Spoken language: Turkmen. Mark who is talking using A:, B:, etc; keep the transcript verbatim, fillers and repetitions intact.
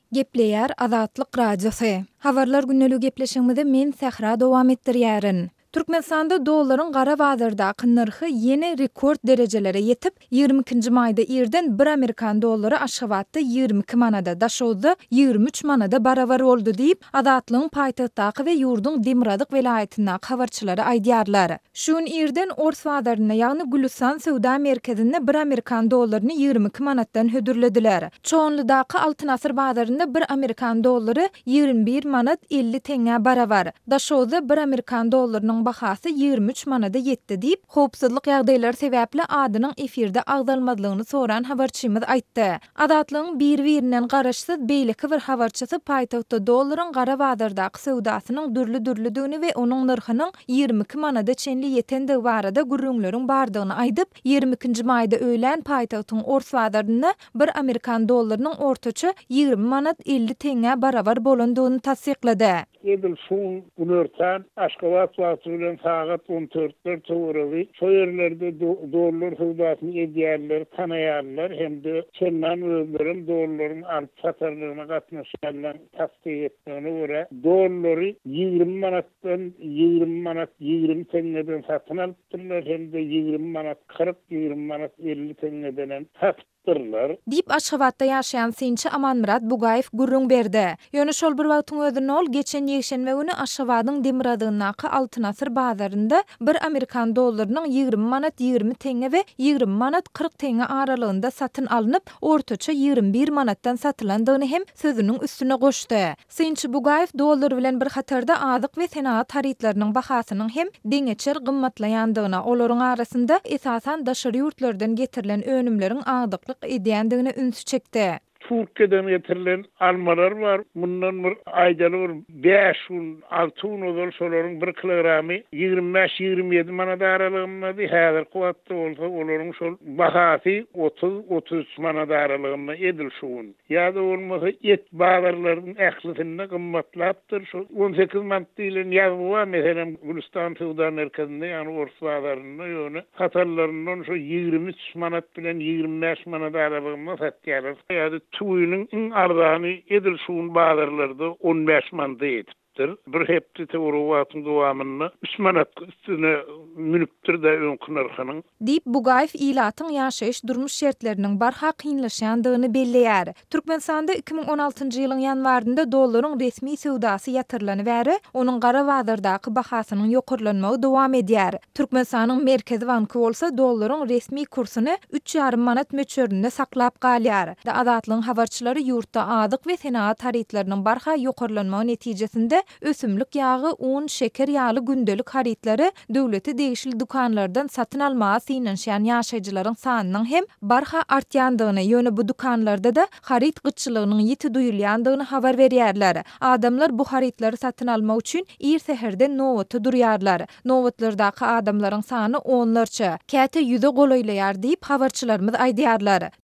A: Gepleýär Azatlyk radiosu. Habarlar günnäli gepleşigimizde men Sähra dowam etdirýärin. Türkmenistanda dollaryň gara bazardaky narhy ýene rekord derejelere ýetip, ýygrimi ikinji maýda irden bir Amerikan dollary Aşgabatda ýygrimi iki manada, Daşowda ýygrimi üç manada barabar boldy diýip Azatlygyň paýtagtdaky we ýurdun Demiradyk welaýatynyň habarçylary aýdýarlar. Şuň irden Ors bazaryna, ýagny Gülistan Sowda merkezinde bir Amerikan dollaryny ýygrimi iki manatdan hödürlediler. Çoğunludaky Altyn Asr bazarynda bir Amerikan dollary ýygrimi bir manat elli teňe barabar. Daşowda bir Amerikan dollarynyň bahasy ýygrimi üç manada ýetdi diýip, howpsuzlyk ýagdaýlary sebäpli adynyň efirde agdalmadygyny soran habarçymyz aýtdy. Azatlygyň bir-birinden garaşsyz beýleki bir habarçysy paýtagtda dollaryň gara bazardaky sowdasynyň dürli-dürlüdigini we onuň narhynyň ýygrimi iki manada çenli ýetendigi barada gürrüňleriň bardygyny aýdyp, ýygrimi ikinji maýda öýlen paýtagtyň Ors bazarynda bir Amerikan dollarynyň ortaça ýygrimi manat elli teňe barabar bolandygyny tasdiklady.
B: Edil şun günörten Aşgabat wagtynyň saat on dörtler töwregi şo ýerlerde dollar howdasyny edýärler, tanaýarlar hemde çenlen özlerim dollaryň alyp satarlygyna gatnaşanlar tasdik etdigine görä dollary ýygrimi manatdan ýygrimi manat ýygrimi teňeden satyn alypdyrlar hemde ýygrimi manat kırk ýygrimi manat elli teňeden satyn
A: Dip Aşgabatda ýaşaýan Sinçi Amanmurat Bugaýew gurrun berdi. Ýöne şol bir wagtyň özünde ol geçen ýekşenbe güni Aşgabatyň Demiradygynaky Altyn Asr bazarynda bir Amerikan dollarynyň ýygrimi manat ýygrimi teňe we ýygrimi manat kırk teňe aralygynda satyn alynıp, ortaça ýygrimi bir manatdan satylandygyny hem sözüniň üstüne goşdy. Sinçi Bugaýew dollar bilen bir hatarda azyk we senat tarytlarynyň bahasynyň hem deňeçer gymmatlaýandygyna, olaryň arasynda esasan daşary ýurtlardan getirilen önümleriň agdyklyk edýändigine ünsü çekdi.
B: Türkiýeden getirilen almalar var. Bundan bir aýdaly beş on altı on odal şolaryň bir kilogramy ýygrimi beş ýygrimi ýedi manat aralygynda, häzir kuwatda bolsa olaryň şol bahasy otuz otuz üç manat aralygynda edil şuň. Ýa-da bolmasa et bazarlarynyň ählisinde gymmatlapdyr. Şol on sekiz manat diýilen ýazgy meselem Gülistan Sowda merkezinde, ýani Ors bazarynda ýöne hatarlaryndan şo ýygrimi üç manat bilen ýygrimi beş manat aralygynda satýarlar. Ýa-da Tuyunun in ardany edil şuun bazarlarda on beş manat edipdir. Bir hepti tewru wagtyň dowamyny üç manat üstüne münipdir de öňkü narhynyň.
A: Dip Bugaýew ilatyň ýaşaýyş durmuş şertleriniň barha kynlaşýandygyny belleýär. Türkmenistanda iki bin on altıncı ýylyň ýanwarynda dollaryň resmi sowdasy ýatyrlany bäri, onuň gara bazardaky bahasynyň ýokurlanmagy dowam edýär. Türkmenistanyň merkezi banky bolsa dollaryň resmi kursyny üç ýarym manat möçberinde saklap galýar. Azatlygyň habarçylary ýurtda adyk we senat tarytlarynyň barha ýokurlanmagy netijesinde ösümlik ýagy, un, şeker ýaly gündelik harytlary döwleti degişli dukanlardan satyn almagy synanşan ýaşaýjylaryň sanynyň hem barha artýandygyny, ýöne bu dukanlarda da haryt gyçylygynyň ýiti duýulýandygyny habar berýärler. Adamlar bu harytlary satyn almak üçin ir seherden nowatda durýarlar. Nowatlardaky adamlaryň sany onlarça, käte ýüze golaýlaýar diýip habarçylarymyz aýdýarlar.